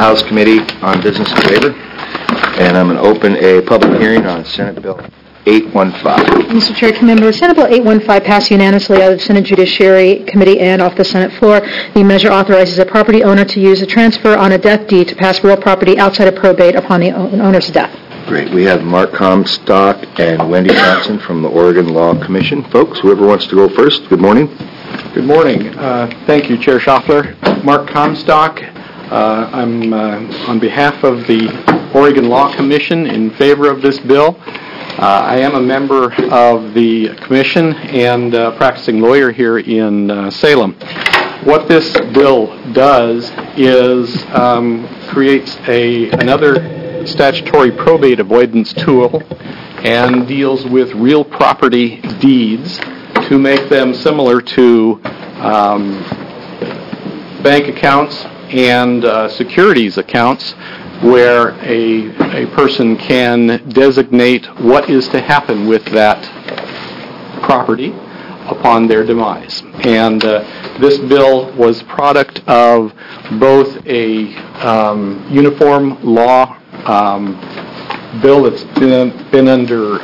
House Committee on Business and Labor, and I'm going to open a public hearing on Senate Bill 815. Mr. Chair, members, Senate Bill 815 passed unanimously out of the Senate Judiciary Committee and off the Senate floor. The measure authorizes a property owner to use a transfer on a death deed to pass real property outside of probate upon the owner's death. Great. We have Mark Comstock and Wendy Johnson from the Oregon Law Commission. Folks, whoever wants to go first, good morning. Good morning. Thank you, Chair Schaffler. Mark Comstock. I'm on behalf of the Oregon Law Commission in favor of this bill. I am a member of the commission and practicing lawyer here in Salem. What this bill does is creates another statutory probate avoidance tool and deals with real property deeds to make them similar to bank accounts and securities accounts, where a person can designate what is to happen with that property upon their demise. And this bill was product of both a uniform law bill that's been under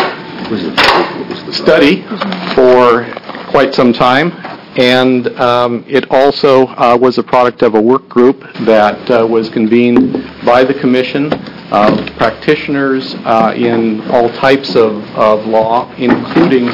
study for quite some time, and it also was a product of a work group that was convened by the Commission of practitioners in all types of law, including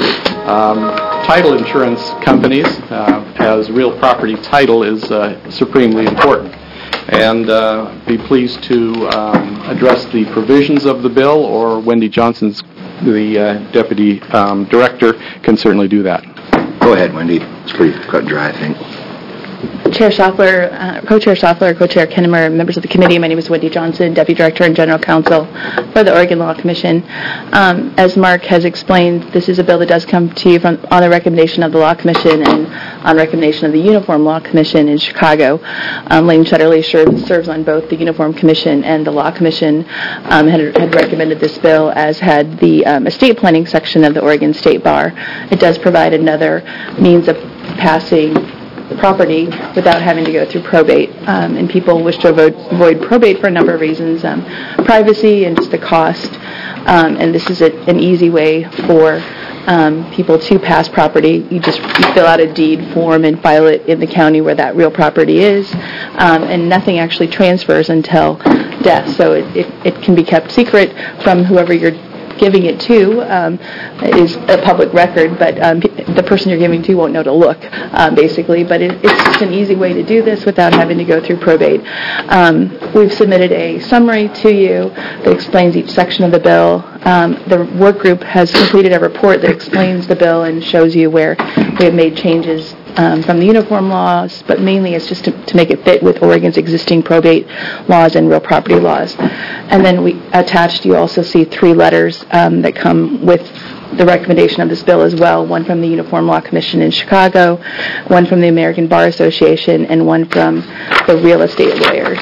title insurance companies, as real property title is supremely important. And be pleased to address the provisions of the bill, or Wendy Johnson's, the Deputy Director, can certainly do that. Go ahead, Wendy. It's pretty cut and dry, I think. Chair Schaffler, Co-Chair Schaffler, Co-Chair Kinnemer, members of the committee, my name is Wendy Johnson, Deputy Director and General Counsel for the Oregon Law Commission. As Mark has explained, this is a bill that does come to you on the recommendation of the Law Commission and on recommendation of the Uniform Law Commission in Chicago. Lane Shutterly serves on both the Uniform Commission and the Law Commission, had recommended this bill, as had the estate planning section of the Oregon State Bar. It does provide another means of passing property without having to go through probate, and people wish to avoid probate for a number of reasons, privacy and just the cost, and this is an easy way for people to pass property. You fill out a deed form and file it in the county where that real property is, and nothing actually transfers until death, so it can be kept secret from whoever you're giving it to, is a public record, but the person you're giving to won't know to look, basically. But it's just an easy way to do this without having to go through probate. We've submitted a summary to you that explains each section of the bill. The work group has completed a report that explains the bill and shows you where we have made changes from the uniform laws, but mainly it's just to make it fit with Oregon's existing probate laws and real property laws. And then we attached, you also see 3 letters that come with the recommendation of this bill as well, one from the Uniform Law Commission in Chicago, one from the American Bar Association, and one from the real estate lawyers.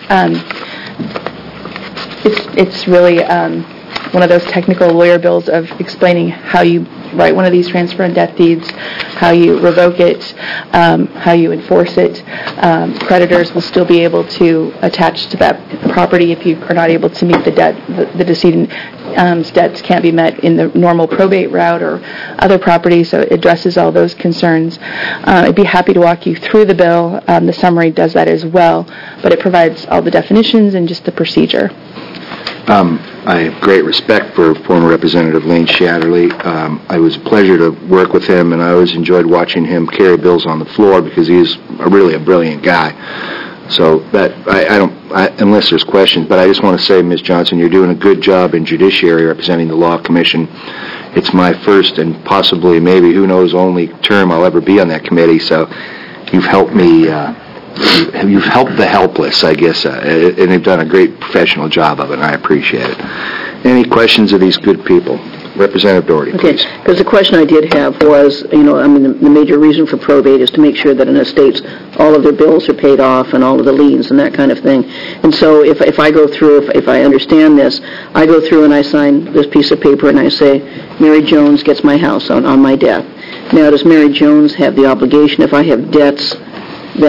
It's really one of those technical lawyer bills of explaining how you write one of these transfer and death deeds, how you revoke it, how you enforce it. Creditors will still be able to attach to that property if you are not able to meet the debt. The decedent's debts can't be met in the normal probate route or other property, so it addresses all those concerns. I'd be happy to walk you through the bill. The summary does that as well, but it provides all the definitions and just the procedure. I have great respect for former Representative Lane Shatterly. It was a pleasure to work with him, and I always enjoyed watching him carry bills on the floor because he's really a brilliant guy. So that unless there's questions, but I just want to say, Ms. Johnson, you're doing a good job in Judiciary representing the Law Commission. It's my first and possibly, maybe, who knows, only term I'll ever be on that committee. So you've helped me. You've helped the helpless, I guess, and you've done a great professional job of it, and I appreciate it. Any questions of these good people? Representative Doherty, please. Okay, because the question I did have was, the major reason for probate is to make sure that in estates all of their bills are paid off and all of the liens and that kind of thing. And so if I go through, if I understand this, I go through and I sign this piece of paper and I say, Mary Jones gets my house on my death. Now, does Mary Jones have the obligation, if I have debts that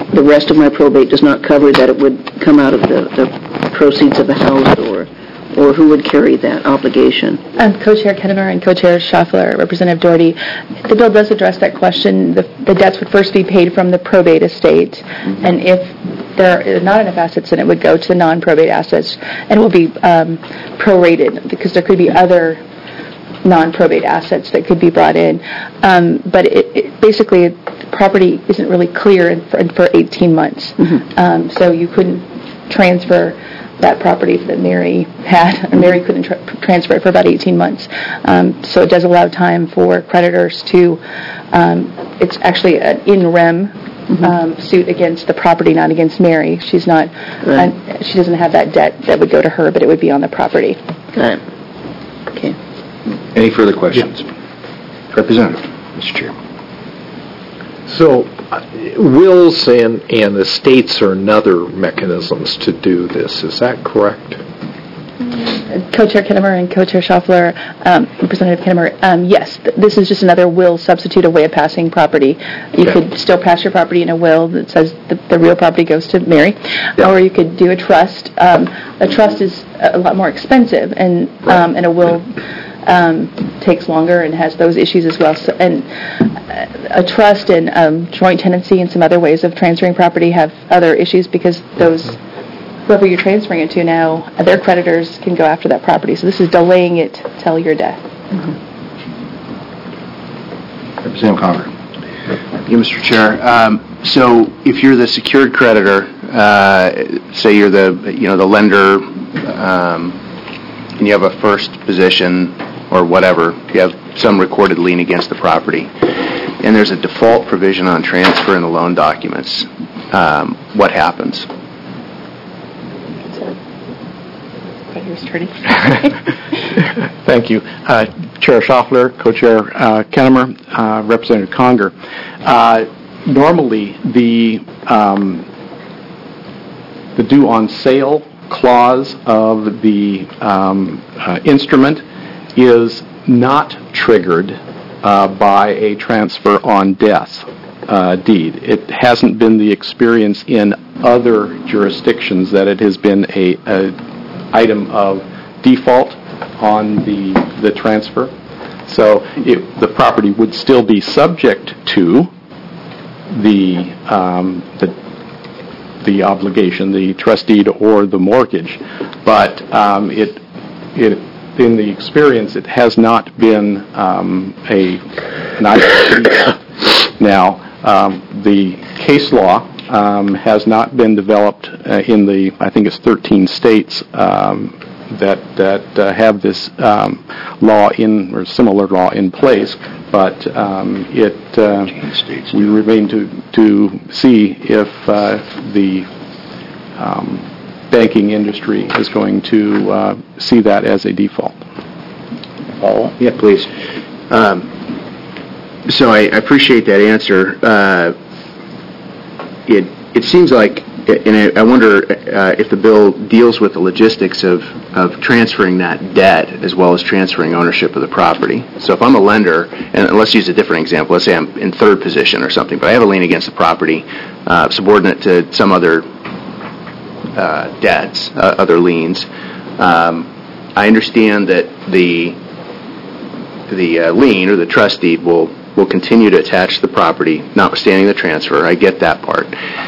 the rest of my probate does not cover, that it would come out of the proceeds of the house, or who would carry that obligation? Co-Chair Kennemer and Co-Chair Schaffler, Representative Doherty. The bill does address that question. The debts would first be paid from the probate estate, and if there are not enough assets, then it would go to the non-probate assets, and it will be prorated, because there could be other non-probate assets that could be brought in. But basically, the property isn't really clear for 18 months. So you couldn't transfer that property that Mary had, or Mary couldn't transfer it for about 18 months. So it does allow time for creditors to, it's actually an in rem suit against the property, not against Mary. She's not, she doesn't have that debt that would go to her, but it would be on the property. Got it. Okay. Any further questions? Representative, Mr. Chair. So, wills and estates are another mechanisms to do this. Is that correct? Co-Chair Kennemer and Co-Chair Schaffler, Representative Kennemer, yes, this is just another will substitute, a way of passing property. You could still pass your property in a will that says the real property goes to Mary, or you could do a trust. A trust is a lot more expensive, and a will takes longer and has those issues as well. So, and a trust and joint tenancy and some other ways of transferring property have other issues, because whoever you're transferring it to now, their creditors can go after that property. So this is delaying it till your death. Representative Conger. Yeah, Mr. Chair. So if you're the secured creditor, say you're the lender, and you have a first position or whatever, you have some recorded lien against the property, and there's a default provision on transfer in the loan documents, what happens? Thank you. Chair Schaffler, Co-Chair Kennemer, Representative Conger. Normally, the due on sale clause of the instrument is not triggered by a transfer on death deed. It hasn't been the experience in other jurisdictions that it has been a item of default on the transfer. So the property would still be subject to the obligation, the trust deed or the mortgage, but in the experience it has not been an item. Now, the case law has not been developed in the, I think it's 13 states that have this law in, or similar law in place, but we remain to see if the banking industry is going to see that as a default. Paul? Yeah, please. So I appreciate that answer. It seems like, and I wonder if the bill deals with the logistics of transferring that debt as well as transferring ownership of the property. So if I'm a lender, and let's use a different example, let's say I'm in third position or something, but I have a lien against the property, subordinate to some other debts, other liens. I understand that the lien or the trust deed will continue to attach to the property, notwithstanding the transfer. I get that part.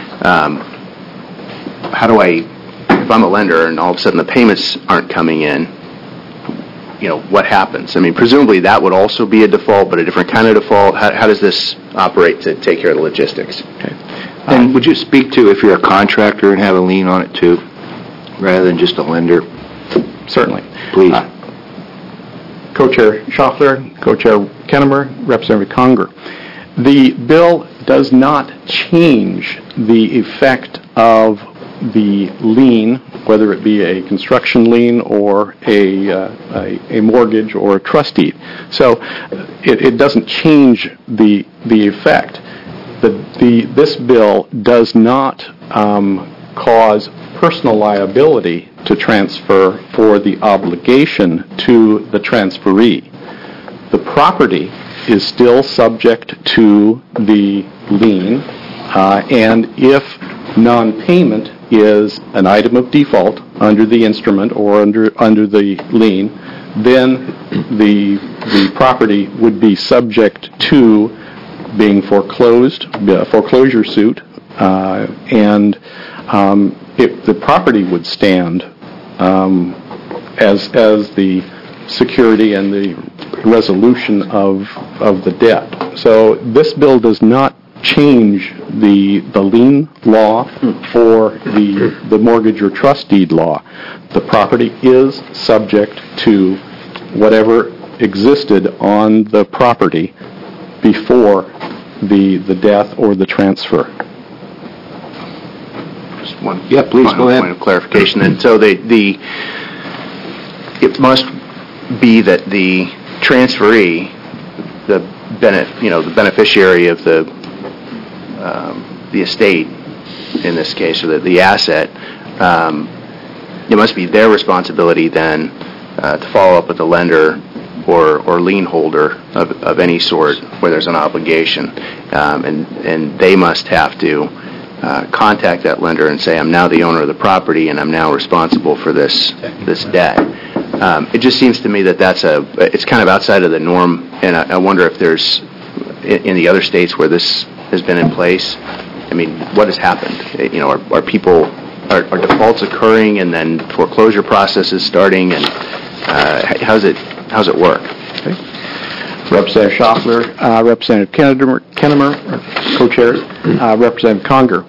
How do I, if I'm a lender and all of a sudden the payments aren't coming in, what happens? I mean, presumably that would also be a default, but a different kind of default. How does this operate to take care of the logistics? Okay. And would you speak to if you're a contractor and have a lien on it too, rather than just a lender? Certainly. Please. Co-Chair Schaffler, Co-Chair Kennemer, Representative Conger. The bill does not change the effect of the lien, whether it be a construction lien or a mortgage or a trust deed. So it doesn't change the effect. This bill does not cause personal liability to transfer for the obligation to the transferee. The property is still subject to the lien And if non-payment is an item of default under the instrument or under the lien, then the property would be subject to being foreclosed, foreclosure suit, and the property would stand as the security and the resolution of the debt. So this bill does not change the lien law or the mortgage or trust deed law. The property is subject to whatever existed on the property before the death or the transfer. Just one Yeah, please, final go ahead. point of clarification. And so it must be that the transferee, the beneficiary of the estate, in this case, or the asset, it must be their responsibility then to follow up with the lender or lien holder of any sort where there's an obligation, and they must have to contact that lender and say, I'm now the owner of the property and I'm now responsible for this debt. It just seems to me that it's kind of outside of the norm, and I wonder if there's in the other states where this has been in place. I mean, what has happened? Are defaults occurring and then foreclosure processes starting, and how's it work? Okay. Representative Schaffler, Representative Kennemer, co-chairs, Representative Conger.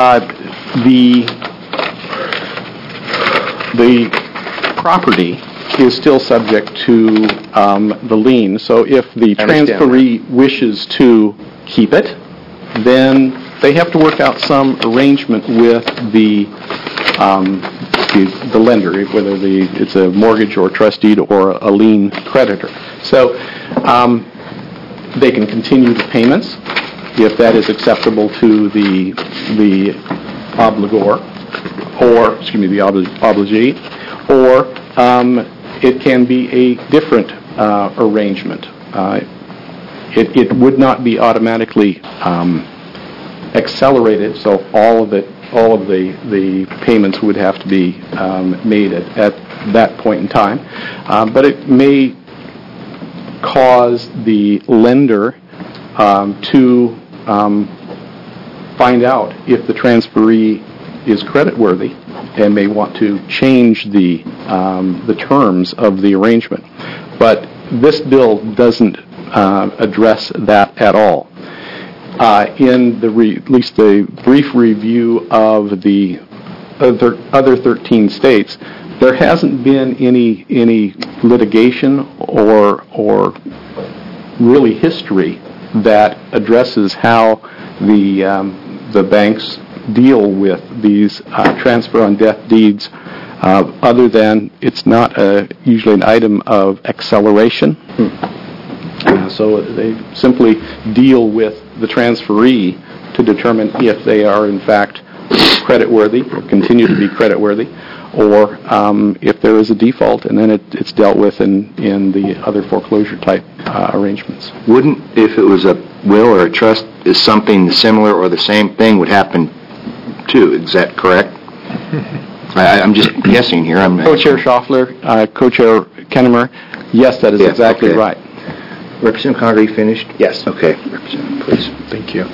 The property is still subject to the lien. So if the transferee wishes to keep it, then they have to work out some arrangement with the lender, whether it's a mortgage or trust deed or a lien creditor. So they can continue the payments if that is acceptable to the obligor, or the obligee, or it can be a different arrangement. It would not be automatically accelerated, so all of the payments would have to be made at that point in time. But it may cause the lender to find out if the transferee is creditworthy and may want to change the terms of the arrangement. But this bill doesn't address that at all. In at least the brief review of the other 13 states, there hasn't been any litigation or really history that addresses how the banks deal with these transfer on death deeds, other than it's not usually an item of acceleration. So they simply deal with the transferee to determine if they are in fact creditworthy, or continue to be creditworthy, or if there is a default, and then it's dealt with in the other foreclosure type arrangements. Wouldn't, if it was a will or a trust, is something similar or the same thing would happen too? Is that correct? I'm just guessing here. Co-Chair Schaffler, Co-Chair Kennemer, yes, that is exactly okay. right. Representative Conger, you finished? Yes. Okay, Representative, please. Thank you.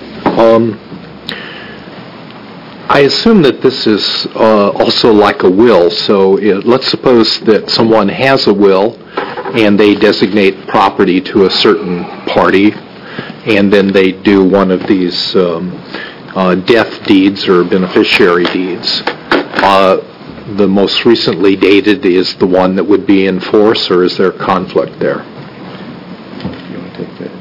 I assume that this is also like a will. So let's suppose that someone has a will and they designate property to a certain party, and then they do one of these death deeds or beneficiary deeds. The most recently dated is the one that would be in force, or is there conflict there? You want to take that?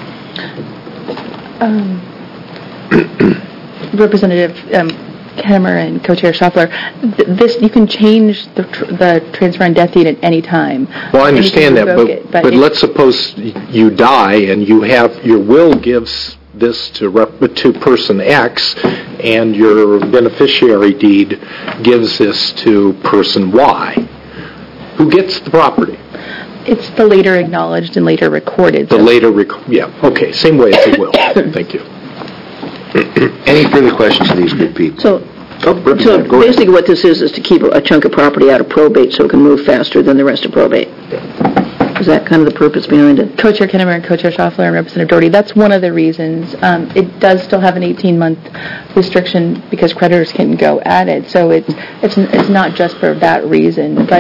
Representative Kennemer and Co-Chair Schaffler, this you can change the transfer on death deed at any time. Well, I understand that, but let's suppose you die and your will gives this to person X, and your beneficiary deed gives this to person Y. Who gets the property? It's the later acknowledged and later recorded. Okay, same way as a will. Thank you. Any further questions of these good people? So Oh, Representative, go ahead. basically what this is to keep a chunk of property out of probate so it can move faster than the rest of probate. Is that kind of the purpose behind it? Co-Chair Kinnemer and Co-Chair Schaffler and Representative Doherty, that's one of the reasons. It does still have an 18-month restriction because creditors can go at it, so it's not just for that reason. But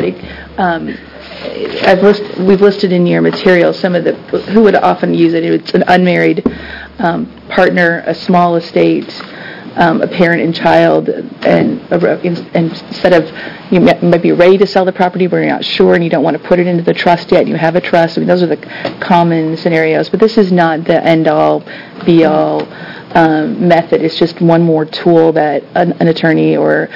we've listed in your material some of who would often use it. It's an unmarried partner, a small estate, a parent and child, and instead of you might be ready to sell the property but you're not sure and you don't want to put it into the trust yet and you have a trust. I mean, those are the common scenarios, but this is not the end-all, be-all method. It's just one more tool that an attorney or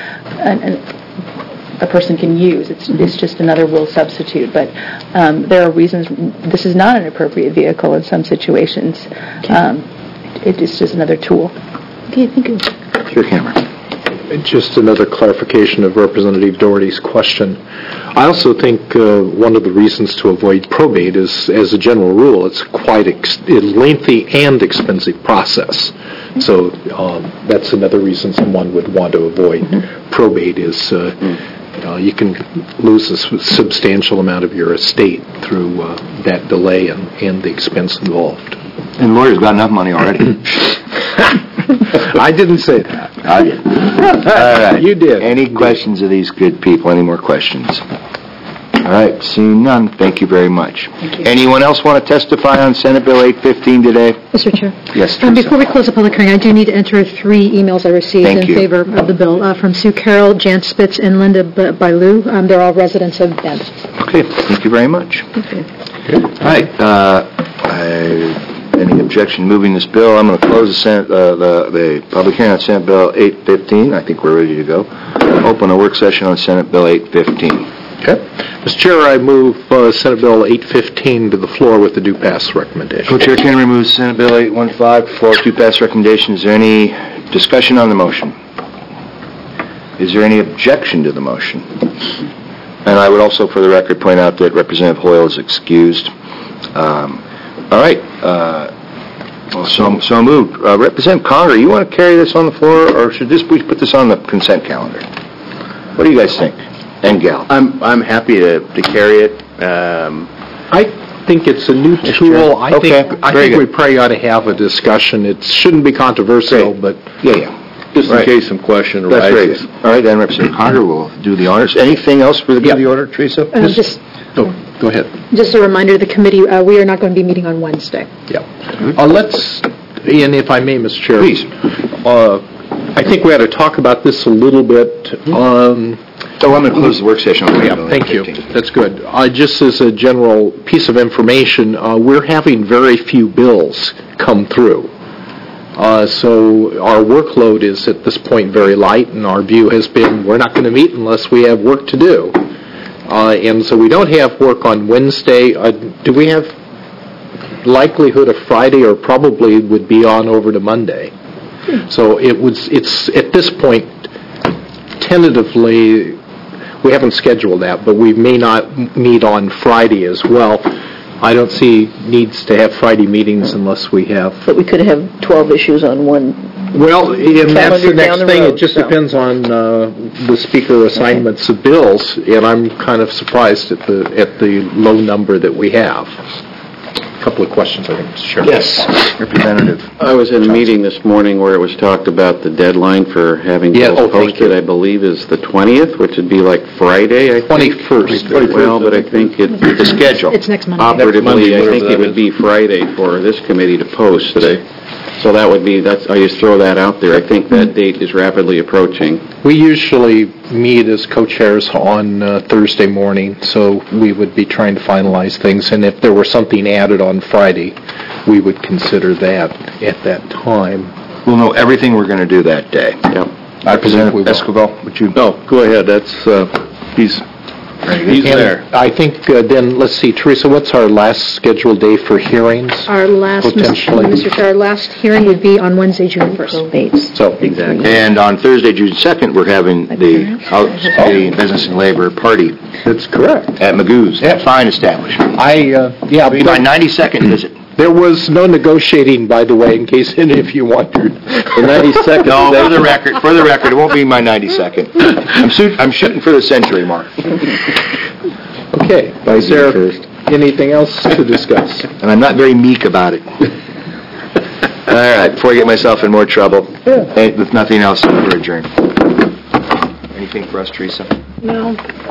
a person can use. It's just another will substitute, but there are reasons this is not an appropriate vehicle in some situations. It's just another tool. Okay, thank you. Chair Cameron. Just another clarification of Representative Doherty's question. I also think one of the reasons to avoid probate is, as a general rule, it's quite a lengthy and expensive process. So that's another reason someone would want to avoid probate is you can lose a substantial amount of your estate through that delay and the expense involved. And lawyers got enough money already. I didn't say that. I did. All right. You did. Any questions of these good people? Any more questions? All right. Seeing none, thank you very much. Anyone else want to testify on Senate Bill 815 today? Mr. Chair. Yes, Teresa. Before we close the public hearing, I do need to enter 3 emails I received Thank in you. favor of the bill from Sue Carroll, Jan Spitz, and Linda Bailu. They're all residents of Bend. Okay. Thank you very much. Okay. All right. Any objection moving this bill? I'm going to close the public hearing on Senate Bill 815. I think we're ready to go. Open a work session on Senate Bill 815. Okay. Mr. Chair, I move Senate Bill 815 to the floor with the due pass recommendation. Co-Chair Kennedy moves Senate Bill 815 for due pass recommendation. Is there any discussion on the motion? Is there any objection to the motion? And I would also, for the record, point out that Representative Hoyle is excused. All right. So moved. Representative Conger, you want to carry this on the floor, or should we put this on the consent calendar? What do you guys think? And Gal? I'm happy to carry it. I think it's a new tool. I Okay, think very we good. probably ought to have a discussion. It shouldn't be controversial, Great. but Yeah. Just Right. in case some question That's very arises. good. All right, then Representative Conger will do the honors. Anything else for the good of the order, Teresa? go ahead. Just a reminder to the committee, we are not going to be meeting on Wednesday. Yeah. Let's, and if I may, Mr. Chair. Please. I think we ought to talk about this a little bit. So I'm going to close the work session on Bill Thank you. 815. That's good. Just as a general piece of information, we're having very few bills come through. So our workload is at this point very light, and our view has been we're not going to meet unless we have work to do. And so we don't have work on Wednesday. Do we have likelihood of Friday, or probably would be on over to Monday? So it's at this point, tentatively, we haven't scheduled that, but we may not meet on Friday as well. I don't see needs to have Friday meetings unless we have... But we could have 12 issues on one. Well, and that's the Calendar next down the thing. road, It just so. depends on the speaker assignments of bills, and I'm kind of surprised at the low number that we have. A couple of questions, I think, Mr. Chairman. Yes, Representative. I was in a meeting this morning where it was talked about the deadline for having Yeah, bills thank posted, you. I believe, is the 20th, which would be like Friday, I think. 21st. Well, but I think The schedule. It's next Monday. operatively, I whatever think that it would is. be Friday for this committee to post today. So that would be, I just throw that out there. I think that date is rapidly approaching. We usually meet as co-chairs on Thursday morning, so we would be trying to finalize things, and if there were something added on Friday, we would consider that at that time. We'll know everything we're going to do that day. Yep. Representative Escobar, would you? No, go ahead, that's, he's And there. I think then, let's see, Teresa, what's our last scheduled day for hearings? Our last, Potentially. Mr. Chair, our last hearing would be on Wednesday, June 1st. So, Exactly. And on Thursday, June 2nd, we're having the House Committee Business and Labor Party that's correct. at Magoo's, that fine establishment. Yeah, It'll be my 92nd visit. There was no negotiating, by the way, in case any of you wondered. The 90 seconds. No, for the record, it won't be my 92nd. I'm shooting for the century mark. Okay. Is there anything else to discuss? And I'm not very meek about it. All right, before I get myself in more trouble, hey, with nothing else, we're adjourned. Anything for us, Teresa? No.